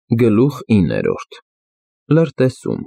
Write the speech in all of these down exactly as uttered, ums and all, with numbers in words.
Գլուխ իններորդ Լրտեսում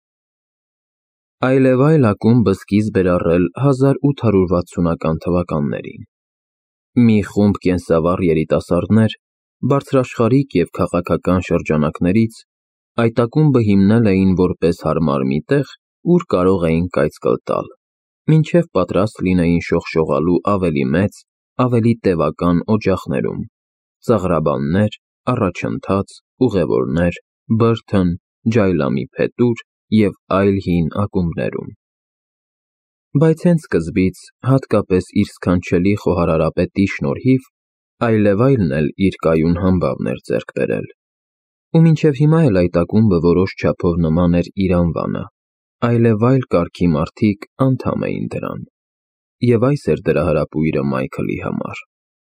Այլևայլ ակումբը սկիզբ էր առել հազար ութ հարյուր վաթսունական թվականներին։ Մի խումբ կենսավառ երիտասարդներ բարձրաշխարհիկ և քաղաքական շրջանակներից այդ ակումբը հիմնել էին որպես հարմար մի տեղ, ուր կարող էին կայծկլ տալ, մինչև պատրաստ լինեին շողշողալու ավելի մեծ, ավելի տևական օջախներում՝ ծաղրաբաններ, առաջընթաց, ուղևորներ, բրդն, ջայլամի փետուր և այլ հին ակումբներում։ Բայց հենց սկզբից, հատկապես իր սքանչելի խոհարարապետի շնորհիվ, այլևայլն էլ իր կայուն համբավն էր ձեռք բերել, ու մինչև հիմա էլ այդ ակումբը որոշ չափով նման էր իր անվանը, այլևայլ կարգի մարդիկ անդամ էին դրան, և այս էր դրա հրապույրը Մայքլի համար։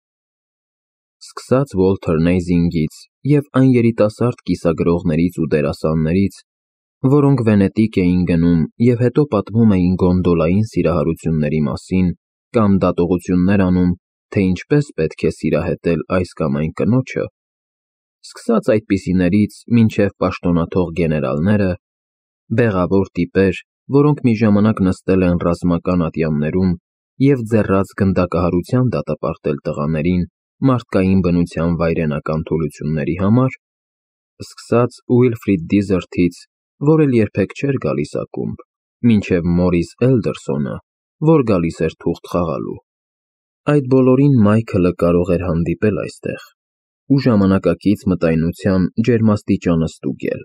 Սկսած Ուոլթեր Նեյզինգից և այն երիտասարդ կիսագրողներից ու դերասաններից, որոնք Վենետիկ էին գնում և հետո պատմում էին գոնդոլային սիրահարությունների մասին կամ դատողություններ անում, թե ինչպես պետք է սիրահետել այս կամ այն կնոջը, սկսած այդպիսիներից մինչև պաշտոնաթող գեներալները, բեղավոր տիպեր, որոնք մի ժամանակ նստել են ռազմական ատյամներում և ձեռած գնդակահարության դատապարտել տղաներին մարդկային բնության վայրենական թուլությունների համար, սկսած Ուիլֆրիդ Դիզերթից, որ էլ երբեք չէր գալիս ակումբ, մինչև Մորիս Էլդերսոնը, որ գալիս էր թուղթ խաղալու։ Այդ բոլորին Մայքլը կարող էր հանդիպել այստեղ ու ժամանակակից մտայնության ջերմաստիճանը ստուգել։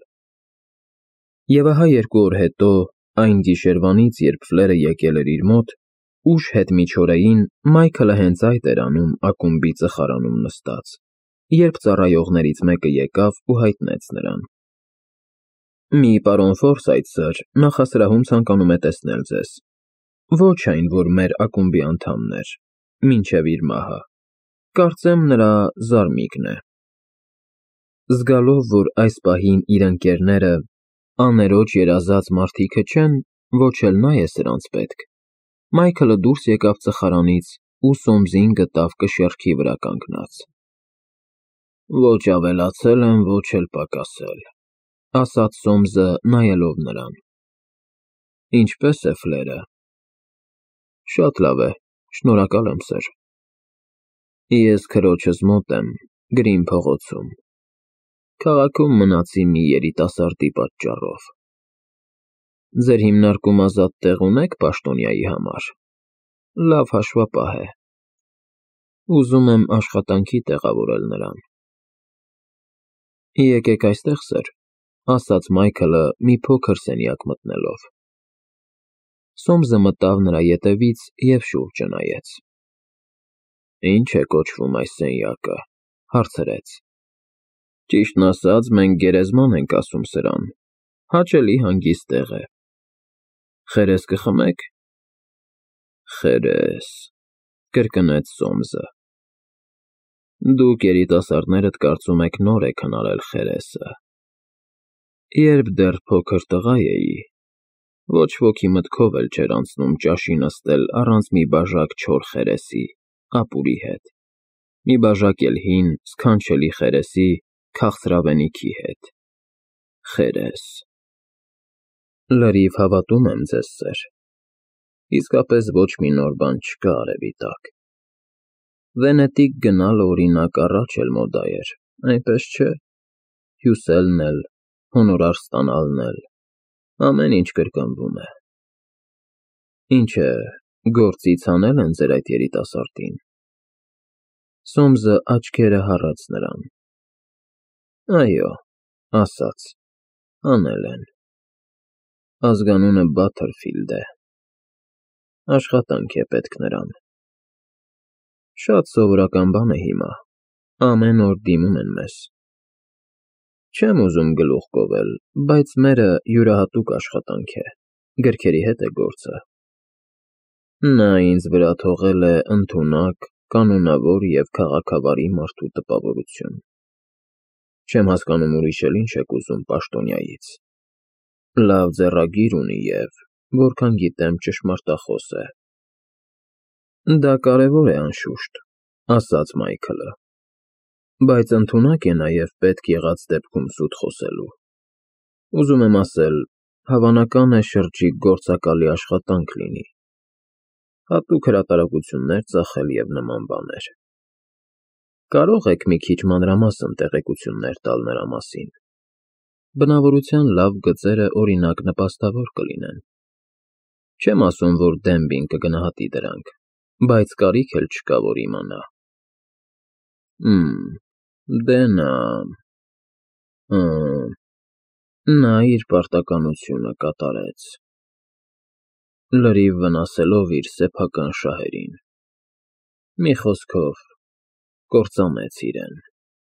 Եվ ահա երկու օր հետո, այն գիշերվանից, երբ Ֆլերը եկել էր իր մոտ, ուշ հետմիջօրեին Մայքլը հենց այդ էր անում ակումբի ծխարանում նստած, երբ ծառայողներից մեկը եկավ ու հայտնեց նրան։ Մի պարոն Ֆորսայթ, սըր, նախասրահում ցանկանում է տեսնել ձեզ, ոչ այն, որ մեր ակումբի անդամն էր, մինչև իր մահը, կարծեմ նրա զարմիկն է։ Զգալով, որ այս պահին իր ընկերները աներոջ երազած մարդիկը չեն, ոչ էլ նա է սրանց պետք, Մայքլը դուրս եկավ ծխարանից ու Սոմսին գտավ կշեռքի վրա կանգնած։ Ոչ ավելացել եմ, ոչ էլ պակասել, ասաց Սոմսը նայելով նրան։ Ինչպե՞ս է Ֆլերը։ Շատ լավ է, շնորհակալ եմ, սըր։ Ես քրոջս մոտ եմ, Գրին փողոցում, քաղաքում մնացի մի երիտասարդի պատճառով։ Ձեր հիմնարկում ազատ տեղ ունե՞ք պաշտոնյայի համար։ Լավ հաշվապահ է։ Ուզում եմ աշխատանքի տեղավորել նրան։ Եկեք այստեղ, սըր, ասաց Մայքլը մի փոքր սենյակ մտնելով։ Սոմսը մտավ նրա ետևից և շուրջը նայեց։ Ինչ է կոչվում այս սենյակը, հարցրեց։ Ճիշտն ասած, մենք գերեզման ենք ասում սրան, հաճելի հանգիստ տեղ է։ Խերես կխմեք։ Խերես, կրկնեց Սոմսը։ Դուք երիտասարդներդ կարծում եք նոր եք հնարել խերեսը։ Երբ դեռ փոքր տղա էի, ոչ ոքի մտքով էլ չէր անցնում ճաշի նստել առանց մի բաժակ չոր խերեսի, ապուրի հետ, մի բաժակ էլ հին, սքանչելի խերեսի, քաղցրավենիքի հետ։ Խերես։ Լրիվ հավատում եմ ձեզ, սըր, իսկապես ոչ մի նոր բան չկա արևի տակ։ Վենետիկ գնալը, օրինակ, առաջ էլ մոդա էր, այնպես չէ։ Հյուսելն էլ, հոնորար ստանալն էլ, ամեն ինչ կրկնվում է։ Ինչ է, գործից հանել են ձեր այդ երիտասարդին։ Սոմսը աչքերը հառեց նրան։ Այո, ասաց, հանել են։ Ազգանունը Բաթերֆիլդ է։ Աշխատանք է պետք նրան։ Շատ սովորական բան է հիմա, ամեն օր դիմում են մեզ։ Չեմ ուզում գլուխ գովել, բայց մերը յուրահատուկ աշխատանք է, գրքերի հետ է գործը։ Նա ինձ վրա թողել է ընդունակ, կանոնավոր և քաղաքավարի մարդու տպավորություն։ Չեմ հասկանում ուրիշ էլ ինչ եք ուզում պաշտոնյայից։ Լավ ձեռագիր ունի և, որքան գիտեմ, ճշմարտախոս է։ Դա կարևոր է, անշուշտ, ասաց Մայքլը։ բայց ընդունակ է նաև պետք եղած դեպքում սուտ խոսելու։ Ուզում եմ ասել, հավանական է շրջիկ գործակալի աշխատանք լինի, հատուկ հրատարակություններ ծախել և նման բաներ։ Կարո՞ղ եք մի քիչ մանրամասն տեղեկություններ տալ նրա մասին։ Բնավորության լավ գծերը, օրինակ, նպաստավոր կլինեն։ Չեմ ասում, որ Դեմբին կգնահատի դրանք, բայց կարիք էլ չկա, որ իմանա։ Մմ, դե նա… Հը… Նա իր պարտականությունը կատարեց, լրիվ վնասելով իր սեփական շահերին։ Մի խոսքով, կործանեց իրեն։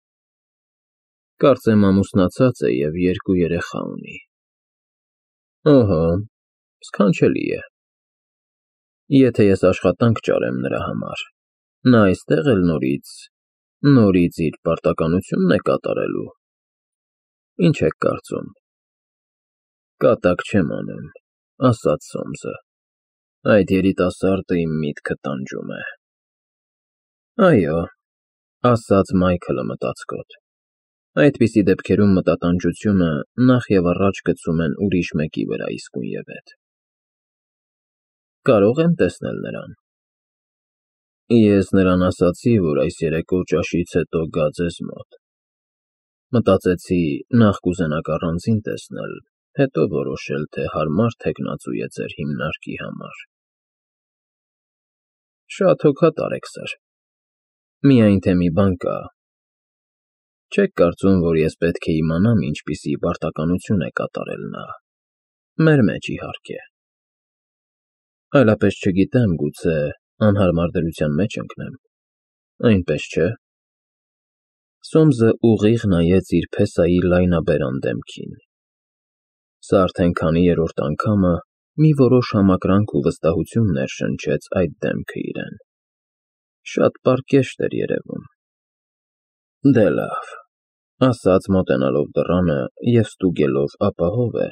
Կարծեմ ամուսնացած է և երկու երեխա ունի։ Ըհը, սքանչելի է։ Եթե ես աշխատանք ճարեմ նրա համար, նա այստեղ էլ նորից, նորից իր պարտականությունն է կատարելու։ Ինչ եք կարծում։ Կատակ չեմ անում, ասաց Սոմսը, այդ երիտասարդը իմ միտքը տանջում է։ Այո, ասաց Մայքլը մտածկոտ, այդպիսի դեպքերում մտատանջությունը նախ և առաջ գցում են ուրիշ մեկի վրա իսկույնևեթ։ Կարո՞ղ եմ տեսնել նրան։ Ես նրան ասացի, որ այս երեկո ճաշից հետո գա ձեզ մոտ։ Մտածեցի, նախ կուզենաք առանձին տեսնել, հետո որոշել, թե հարմար թեկնածու է ձեր հիմնարկի համար։ Շատ հոգատար եք, սըր։ Միայն թե մի բան կա։ Չեք կարծում, որ ես պետք է իմանամ ինչպիսի պարտականություն է կատարել նա։ Մեր մեջ, իհարկե։ Այլապես չգիտեմ, գուցե անհարմար դրության մեջ ընկնեմ։ Այնպես չէ՞։ Սոմսը ուղիղ նայեց իր փեսայի լայնաբերան դեմքին։ Սա արդեն քանիերորդ անգամը մի որոշ համակրանք ու վստահություն ներշնչեց այդ դեմքը իրեն։ Շատ պարկեշտ էր երևում։ Դե լավ, ասաց մոտենալով դռանը և ստուգելով ապահով է։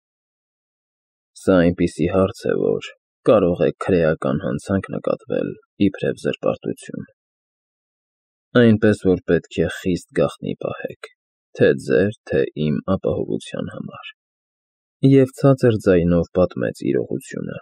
Սա այնպիսի հարց է, որ կարող է քրեական հանցանք նկատվել իբրև զրպարտություն։ Այնպես որ պետք է խիստ գաղտնի պահեք, թե ձեր, թե իմ ապահովության համար։ Եվ ցածր ձայնով պատմեց իրողությունը։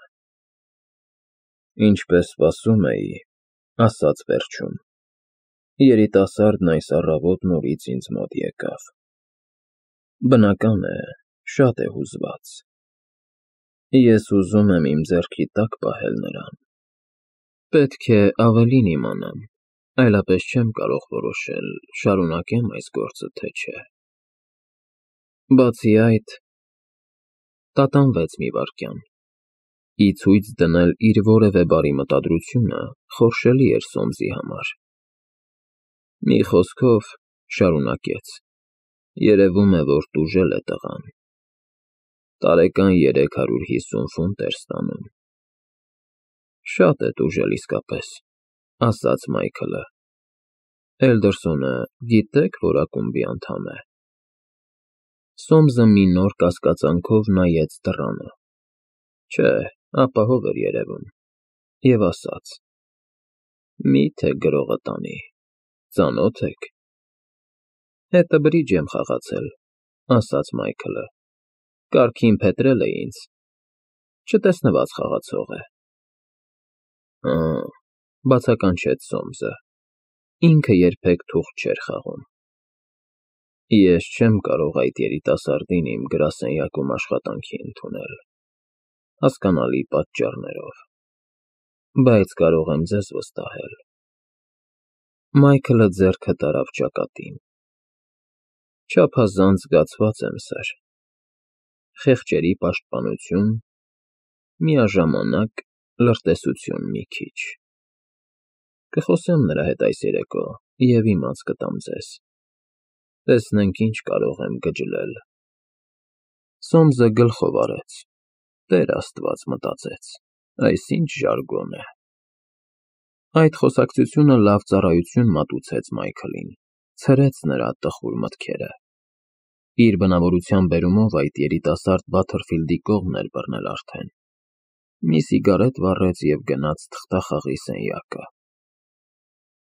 Ինչպես սպասում էի, ասաց վերջում, երիտասարդն այս առավոտ նորից ինձ մոտ եկավ։ Բնական է, շատ է հուզված։ Ես ուզում եմ իմ ձեռքի տակ պահել նրան։ Պետք է ավելին իմանամ, այլապես չեմ կարող որոշել՝ շարունակեմ այս գործը, թե չէ։ Բացի այդ… Տատանվեց մի վայրկյան։ Ի ցույց դնել իր որևէ բարի մտադրությունը խորշելի էր Սոմսի համար։ Մի խոսքով, շարունակեց, երևում է, որ տուժել է տղան։ Տարեկան երեք հարյուր հիսուն ֆունտ էր ստանում։ Շատ է տուժել իսկապես, ասաց Մայքլը։ Էլդերսոնը գիտե՞ք, որ ակումբի անդամ է։ Սոմսը մի նոր կասկածանքով նայեց դռանը։ Չէ, ապահով էր երևում, և ասաց. Մի՞թե գրողը տանի, ծանո՞թ եք։ Հետը բրիջ եմ խաղացել, ասաց Մայքլը, կարգին փետրել է ինձ, չտեսնված խաղացող է։ Հը, բացականչեց Սոմսը, ինքը երբեք թուղթ չէր խաղում։ Ես չեմ կարող այդ երիտասարդին իմ գրասենյակում աշխատանքի ընդունել, հասկանալի պատճառներով, բայց կարող եմ ձեզ վստահել։ Մայքլը ձեռքը տարավ ճակատին։ Չափազանց զգացված եմ, սըր։ Խեղճերի պաշտպանություն, միաժամանակ լրտեսություն մի քիչ։ Կխոսեմ նրա հետ այս երեկո և իմաց կտամ ձեզ։ Տեսնենք ինչ կարող եմ գջլել։ Սոմսը գլխով արեց։ Տեր Աստված, մտածեց, այս ինչ ժարգոն է։ Այդ խոսակցությունը լավ ծառայություն մատուցեց Մայքլին, ցրեց նրա տխուր մտքերը։ Իր բնավորության բերումով այդ երիտասարդ Բաթերֆիլդի կողմն էր բռնել արդեն։ Մի սիգարետ վառեց և գնաց թղթախաղի սենյակը։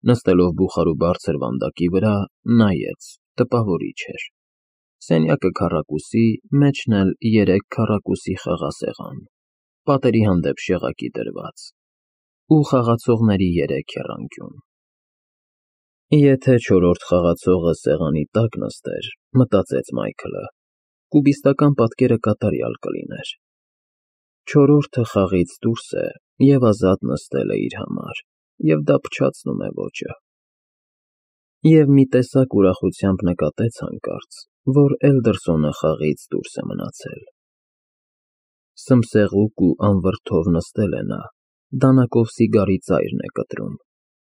նստելով բուխարու բարձր վանդակի վրա, նայեց, տպավորիչ էր։ Սենյակը քառակուսի, մեջն էլ երեք քառակուսի խաղասեղան, պատերի հանդեպ շեղակի դրված, ու խաղացողների երեք եռանկյուն։ Եթե չորրորդ խաղացողը սեղանի տակ նստեր, մտածեց Մայքլը, կուբիստական պատկերը կատարյալ կլիներ։ Չորրորդը խաղից դուրս է և ազատ նստել է իր համար, և դա փչացնում է ոճը։ Եվ մի տեսակ ուրախությամբ նկատեց հանկարծ, որ Էլդերսոնը խաղից դուրս է մնացել։ Սմսեղուկ ու անվրդով նստել է նա, դանակով սիգարի ծայրն է կտրում։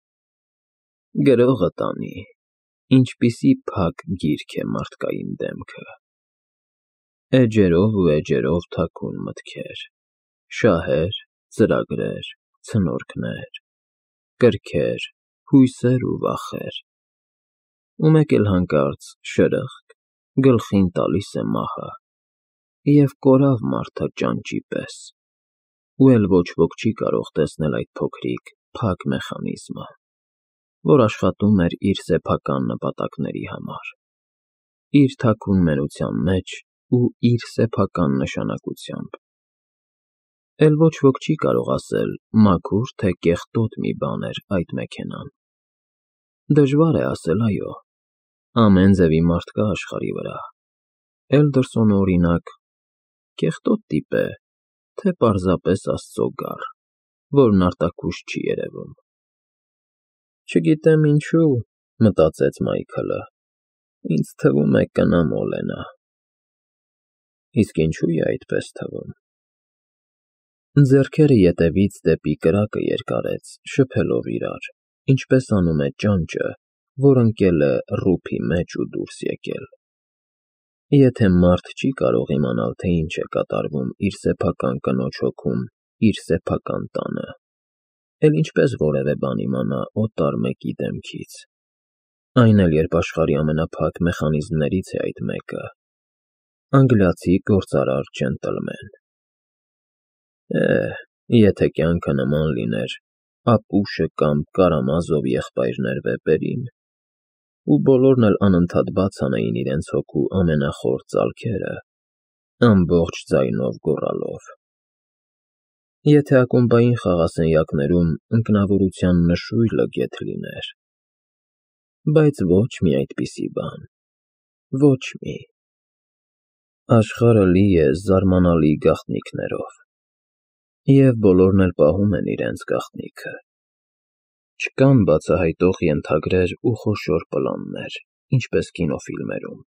Գրողը տանի, ինչպիսի փակ գիրք է մարդկային դեմքը։ Էջերով ու էջերով թաքուն մտքեր, շահեր, ծրագրեր, ցնորքներ, կրքեր, հույսեր ու վախեր։ Ու մեկ էլ հանկարծ շրըխկ, գլխին տալիս է մահը, և կորավ մարդը ճանճի պես, ու էլ ոչ ոք չի կարող տեսնել այդ փոքրիկ, փակ մեխանիզմը, որ աշխատում էր իր սեփական նպատակների համար, իր թաքուն մենության մեջ ու իր սեփական նշանակությամբ։ Էլ ոչ ոք չի կարող ասել մաքուր թե կեղտոտ մի բան էր այդ մեքենան։ Դժվար է ասել, այո, ամեն ձևի մարդ կա աշխարհի վրա։ Էլդերսոնը, օրինակ, կեղտոտ տիպ է, թե պարզապես Աստծո գառ, որն արտաքուշ չի երևում։ Չգիտեմ ինչու, մտածեց Մայքլը, ինձ թվում է կնամոլ է նա։ Իսկ ինչու է այդպես թվում։ Ձեռքերը ետևից դեպի կրակը երկարեց, շփելով իրար, ինչպես անում է ճանճը, որ ընկել է ռուփի մեջ ու դուրս եկել։ Եթե մարդ չի կարող իմանալ, թե ինչ է կատարվում իր սեփական կնոջ հոգում, իր սեփական տանը, էլ ինչպես որևէ բան իմանա օտար մեկի դեմքից, այն էլ երբ աշխարհի ամենափակ մեխանիզմներից է այդ մեկը, անգլիացի գործարար ջենտլմեն։ Է, եթե կյանքը նման լիներ Ապուշը կամ Կարամազով եղբայրներ վեպերին, ու բոլորն էլ անընդհատ բաց անեին իրենց հոգու ամենախոր ծալքերը, ամբողջ ձայնով գոռալով։ Եթե ակումբային խաղասենյակներում ընկնավորության նշույլը գեթ լիներ, բայց ոչ մի այդպիսի բան, ոչ մի։ Աշխարհը լի է զարմանալի գաղտնիքներով, և բոլորն էլ պահում են իրենց գաղտնիքը։ Չկան բացահայտող ենթագրեր ու խոշոր պլաններ, ինչպես կինոֆիլմերում։